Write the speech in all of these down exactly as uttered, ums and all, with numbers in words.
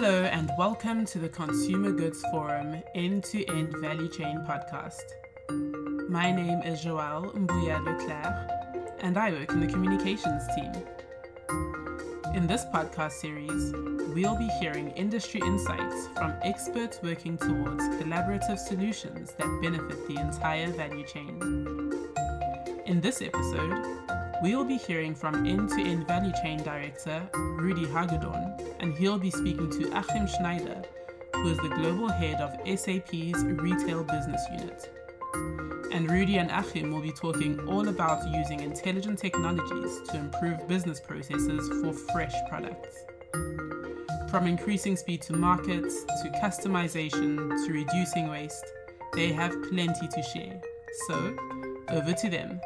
Hello and welcome to the Consumer Goods Forum End-to-End Value Chain podcast. My name is Joelle Mbuya Leclerc and I work in the communications team. In this podcast series, we'll be hearing industry insights from experts working towards collaborative solutions that benefit the entire value chain. In this episode, we'll be hearing from End-to-End Value Chain Director Rudy Hagedorn, and he'll be speaking to Achim Schneider, who is the Global Head of S A P's Retail Business Unit. And Rudy and Achim will be talking all about using intelligent technologies to improve business processes for fresh products. From increasing speed to markets, to customization, to reducing waste, they have plenty to share. So, over to them.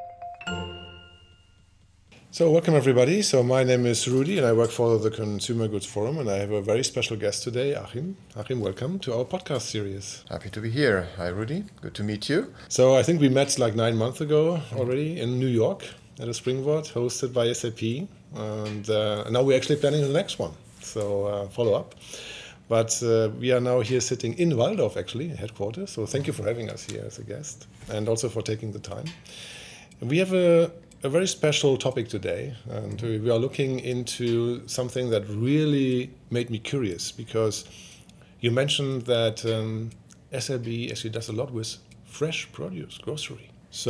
So welcome everybody. So my name is Rudy and I work for the Consumer Goods Forum, and I have a very special guest today, Achim. Achim, welcome to our podcast series. Happy to be here. Hi Rudy, good to meet you. So I think we met like nine months ago already in New York at a Springboard hosted by S A P, and uh, now we're actually planning the next one, so uh, follow up. But uh, we are now here sitting in Walldorf actually, headquarters, so thank you for having us here as a guest and also for taking the time. And we have a A very special topic today, and we are looking into something that really made me curious, because you mentioned that um, S A P actually does a lot with fresh produce, grocery.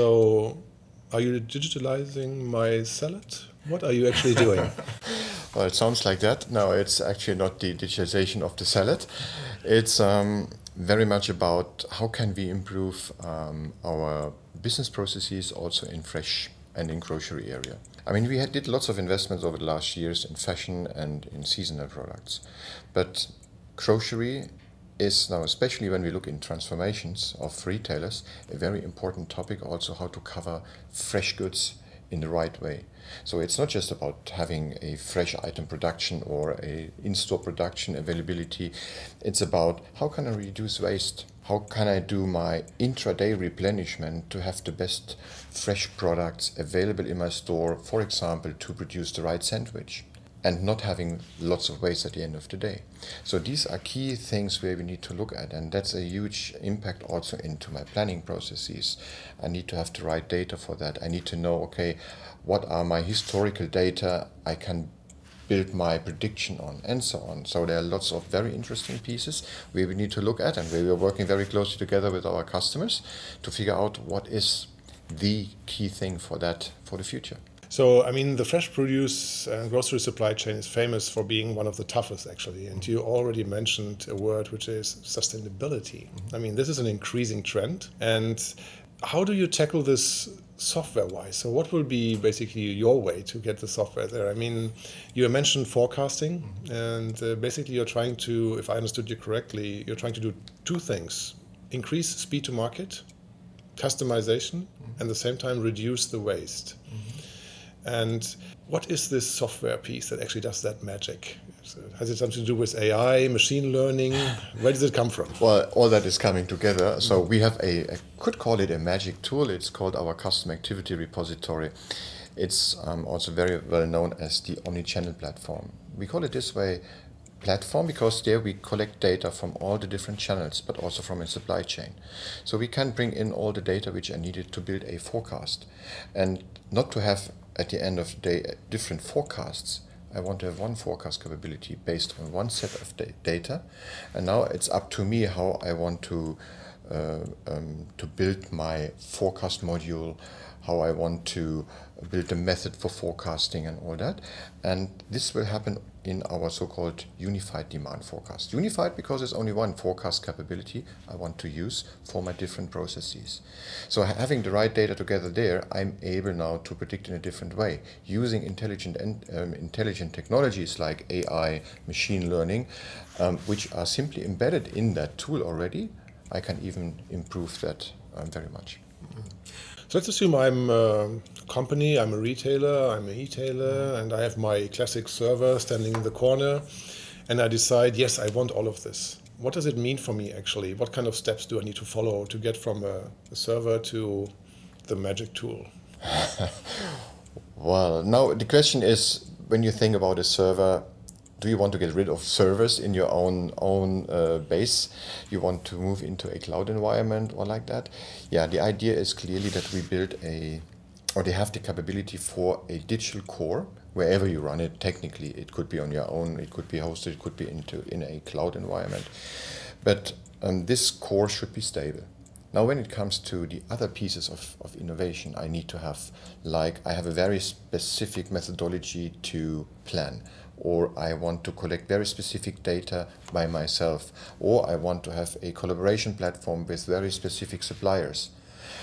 So are you digitalizing my salad? What are you actually doing? Well, it sounds like that. No, it's actually not the digitalization of the salad. It's um, very much about how can we improve um, our business processes also in fresh and in grocery area. I mean, we had did lots of investments over the last years in fashion and in seasonal products, but grocery is now, especially when we look in transformations of retailers, a very important topic also, how to cover fresh goods in the right way. So it's not just about having a fresh item production or a in-store production availability. It's about how can I reduce waste? How can I do my intraday replenishment to have the best fresh products available in my store, for example, to produce the right sandwich and not having lots of waste at the end of the day. So these are key things where we need to look at, and that's a huge impact also into my planning processes. I need to have the right data for that. I need to know, okay, what are my historical data I can build my prediction on, and so on. So there are lots of very interesting pieces where we need to look at, and where we are working very closely together with our customers to figure out what is the key thing for that for the future. So, I mean, the fresh produce and grocery supply chain is famous for being one of the toughest, actually. And you already mentioned a word which is sustainability. Mm-hmm. I mean, this is an increasing trend. And how do you tackle this software-wise? So what will be basically your way to get the software there? I mean, you mentioned forecasting, mm-hmm. and uh, basically you're trying to, if I understood you correctly, you're trying to do two things: increase speed to market, customization, mm-hmm. and at the same time reduce the waste. Mm-hmm. And what is this software piece that actually does that magic? So has it something to do with A I, machine learning? Where does it come from? Well, all that is coming together. So we have a, I could call it a magic tool. It's called our Custom Activity Repository. It's um, also very well known as the omnichannel platform. We call it this way, platform, because there we collect data from all the different channels, but also from a supply chain. So we can bring in all the data which are needed to build a forecast, and not to have at the end of the day different forecasts. I want to have one forecast capability based on one set of da- data, and now it's up to me how I want to uh, um, to build my forecast module, how I want to build a method for forecasting and all that. And this will happen in our so-called unified demand forecast. Unified because there's only one forecast capability I want to use for my different processes. So having the right data together there, I'm able now to predict in a different way. Using intelligent and um, intelligent technologies like A I, machine learning, um, which are simply embedded in that tool already, I can even improve that um, very much. So let's assume I'm a company, I'm a retailer, I'm a e-tailer, and I have my classic server standing in the corner, and I decide, yes, I want all of this. What does it mean for me actually? What kind of steps do I need to follow to get from a, a server to the magic tool? Well, now the question is, when you think about a server, do you want to get rid of servers in your own own uh, base? You want to move into a cloud environment or like that? Yeah, the idea is clearly that we build a, or they have the capability for a digital core wherever you run it. Technically, it could be on your own, it could be hosted, it could be into in a cloud environment. But um, this core should be stable. Now, when it comes to the other pieces of, of innovation, I need to have, like, I have a very specific methodology to plan, or I want to collect very specific data by myself, or I want to have a collaboration platform with very specific suppliers.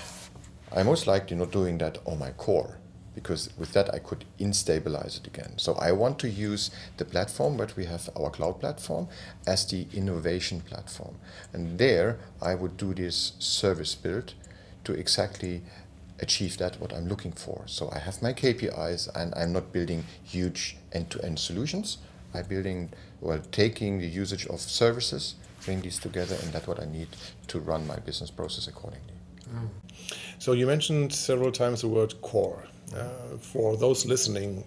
I'm most likely not doing that on my core, because with that I could instabilize it again. So I want to use the platform that we have, our cloud platform, as the innovation platform. And there I would do this service build to exactly achieve that what I'm looking for. So I have my K P Is, and I'm not building huge end-to-end solutions. I'm building, well, taking the usage of services, bring these together, and that's what I need to run my business process accordingly. Mm. So you mentioned several times the word core. Uh, for those listening,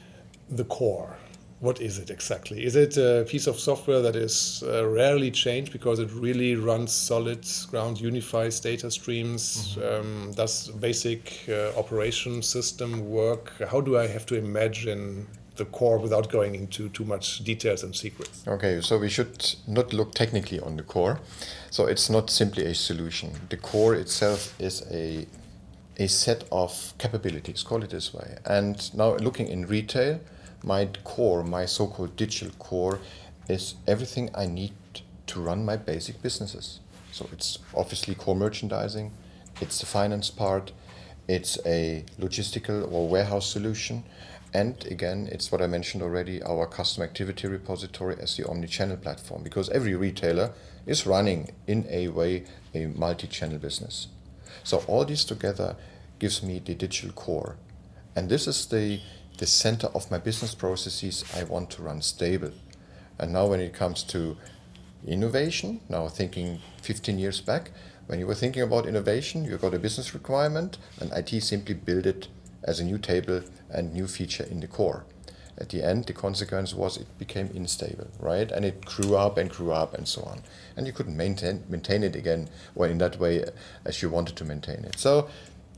the core, what is it exactly? Is it a piece of software that is uh, rarely changed because it really runs solid ground, unifies data streams, mm-hmm. um, does basic uh, operation system work? How do I have to imagine the core without going into too much details and secrets? Okay, so we should not look technically on the core. So it's not simply a solution. The core itself is a a set of capabilities, call it this way. And now looking in retail, my core, my so-called digital core, is everything I need to run my basic businesses. So it's obviously core merchandising, it's the finance part, it's a logistical or warehouse solution, and again, it's what I mentioned already, our customer activity repository as the omni-channel platform, because every retailer is running in a way a multi-channel business. So all this together gives me the digital core. And this is the, the center of my business processes I want to run stable. And now when it comes to innovation, now thinking fifteen years back, when you were thinking about innovation, you got a business requirement, and I T simply built it as a new table and new feature in the core. At the end, the consequence was it became unstable, right? And it grew up and grew up and so on. And you couldn't maintain maintain it again, or in that way as you wanted to maintain it. So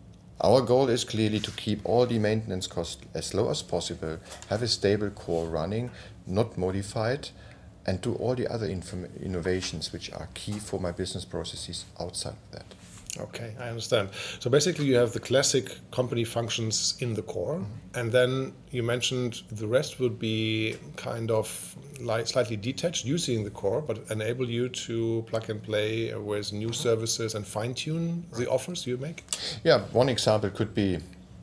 our goal is clearly to keep all the maintenance costs as low as possible, have a stable core running, not modified, and do all the other inform- innovations which are key for my business processes outside of that. Okay, I understand. So basically you have the classic company functions in the core, mm-hmm. and then you mentioned the rest would be kind of like slightly detached using the core, but enable you to plug and play with new services and fine-tune the offers you make? Yeah, one example could be,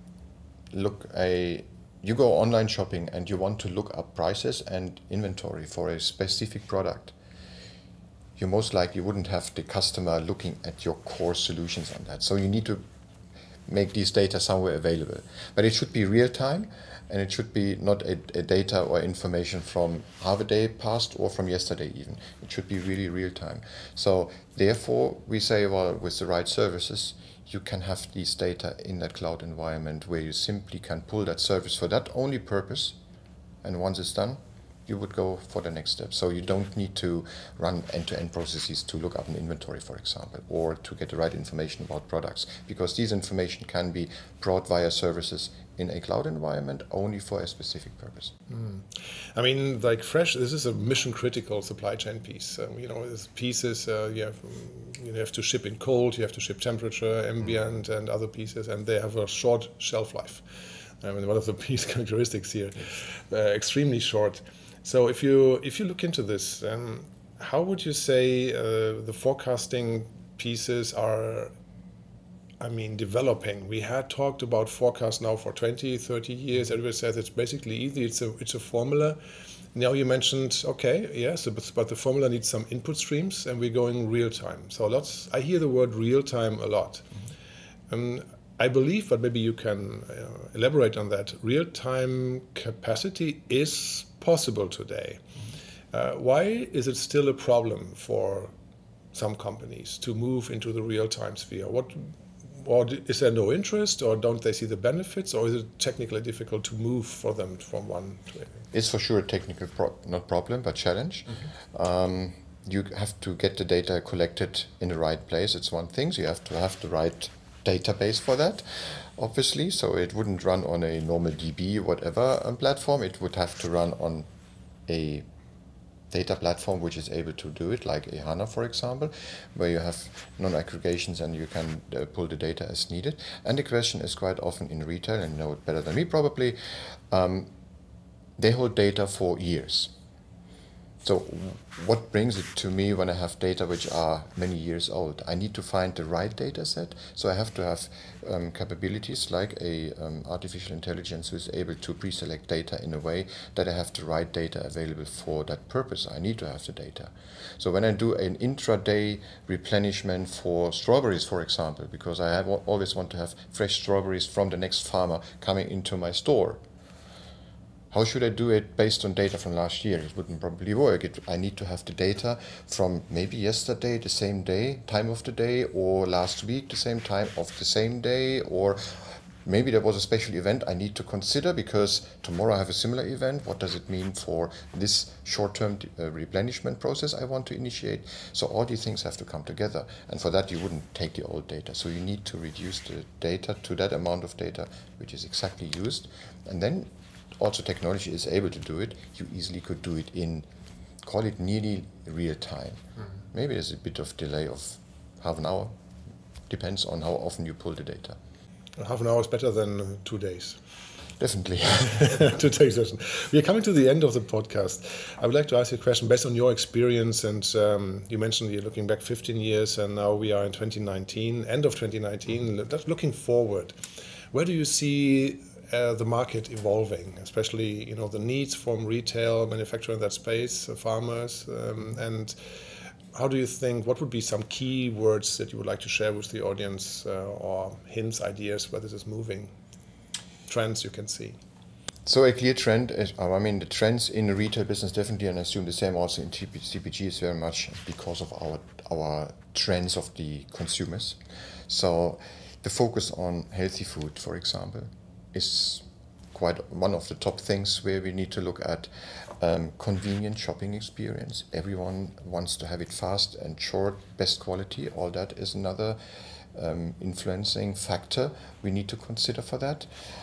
look, a you go online shopping and you want to look up prices and inventory for a specific product. You most likely wouldn't have the customer looking at your core solutions on that. So you need to make these data somewhere available. But it should be real time, and it should be not a, a data or information from half a day past or from yesterday even. It should be really real time. So therefore we say, well, with the right services, you can have these data in that cloud environment where you simply can pull that service for that only purpose, and once it's done, you would go for the next step. So you don't need to run end-to-end processes to look up an inventory, for example, or to get the right information about products, because these information can be brought via services in a cloud environment only for a specific purpose. Mm. I mean, like Fresh, this is a mission-critical supply chain piece. Um, you know, this pieces uh, you have you have to ship in cold, you have to ship temperature, ambient, mm. and other pieces, and they have a short shelf life. I mean, one of the piece characteristics here, uh, extremely short. So if you if you look into this, um, how would you say uh, the forecasting pieces are, I mean, developing? We had talked about forecast now for twenty, thirty years. Everybody says it's basically easy. It's a it's a formula. Now you mentioned, okay, yes, but, but the formula needs some input streams, and we're going real time. So lots. I hear the word real time a lot. Mm-hmm. Um, I believe, but maybe you can uh, elaborate on that. Real time capacity is possible today. Uh, why is it still a problem for some companies to move into the real-time sphere? What or is there no interest, or don't they see the benefits, or is it technically difficult to move for them from one to another? It's for sure a technical, pro- not problem, but challenge. Mm-hmm. Um, you have to get the data collected in the right place. It's one thing. So you have to have the right database for that, obviously. So it wouldn't run on a normal D B, whatever um, platform. It would have to run on a data platform which is able to do it, like a HANA, for example, where you have non-aggregations and you can uh, pull the data as needed. And the question is quite often in retail, and you know it better than me probably, um, they hold data for years. So what brings it to me when I have data which are many years old? I need to find the right data set. So I have to have um, capabilities like a um, artificial intelligence who is able to pre-select data in a way that I have the right data available for that purpose. I need to have the data. So when I do an intraday replenishment for strawberries, for example, because I have, always want to have fresh strawberries from the next farmer coming into my store, how should I do it based on data from last year? It wouldn't probably work. It, I need to have the data from maybe yesterday, the same day, time of the day, or last week, the same time of the same day, or maybe there was a special event I need to consider because tomorrow I have a similar event. What does it mean for this short-term uh, replenishment process I want to initiate? So all these things have to come together. And for that, you wouldn't take the old data. So you need to reduce the data to that amount of data which is exactly used. And then also technology is able to do it. You easily could do it in, call it nearly real time. Mm-hmm. Maybe there's a bit of delay of half an hour. Depends on how often you pull the data. Half an hour is better than two days. Definitely. Today's session. We are coming to the end of the podcast. I would like to ask you a question based on your experience. And um, you mentioned you're looking back fifteen years, and now we are in twenty nineteen, end of twenty nineteen. Mm-hmm. Looking forward, where do you see Uh, the market evolving, especially you know the needs from retail, manufacturing in that space, uh, farmers, um, and how do you think? What would be some key words that you would like to share with the audience, uh, or hints, ideas where this is moving? Trends you can see. So a clear trend is, I mean, the trends in the retail business definitely, and I assume the same also in C P G, is very much because of our our trends of the consumers. So the focus on healthy food, for example, is quite one of the top things where we need to look at. Um, convenient shopping experience. Everyone wants to have it fast and short, best quality. All that is another um, influencing factor we need to consider for that.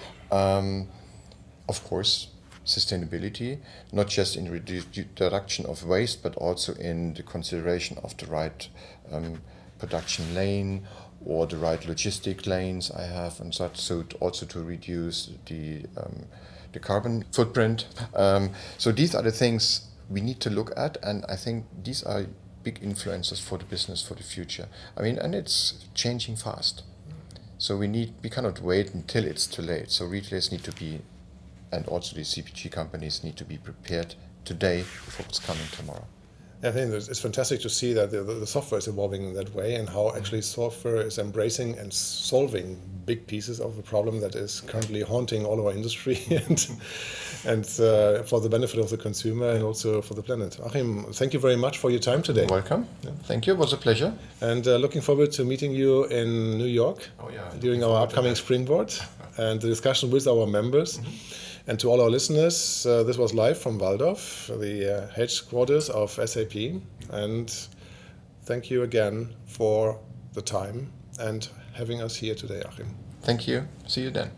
Um, of course, sustainability, not just in redu- reduction of waste, but also in the consideration of the right um, production lane or the right logistic lanes I have and such, so also to reduce the um, the carbon footprint. Um, so these are the things we need to look at, and I think these are big influences for the business for the future. I mean, and it's changing fast. So we need we cannot wait until it's too late. So retailers need to be, and also the C P G companies need to be prepared today before it's coming tomorrow. I think it's fantastic to see that the, the software is evolving in that way, and how actually software is embracing and solving big pieces of the problem that is currently haunting all our industry, and and uh, for the benefit of the consumer and also for the planet. Achim, thank you very much for your time today. Welcome. Yeah. Thank you. It was a pleasure. And uh, looking forward to meeting you in New York oh, yeah. during our upcoming Springboard and the discussion with our members. Mm-hmm. And to all our listeners, uh, this was live from Walldorf, the uh, headquarters of S A P. And thank you again for the time and having us here today, Achim. Thank you. See you then.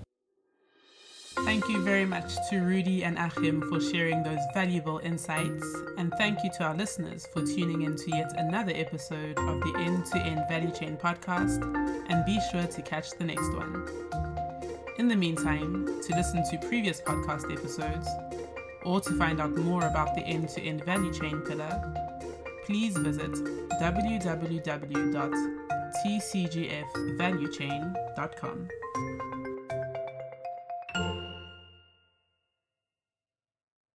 Thank you very much to Rudy and Achim for sharing those valuable insights. And thank you to our listeners for tuning in to yet another episode of the End-to-End Value Chain podcast. And be sure to catch the next one. In the meantime, to listen to previous podcast episodes, or to find out more about the end-to-end value chain pillar, please visit w w w dot t c g f value chain dot com.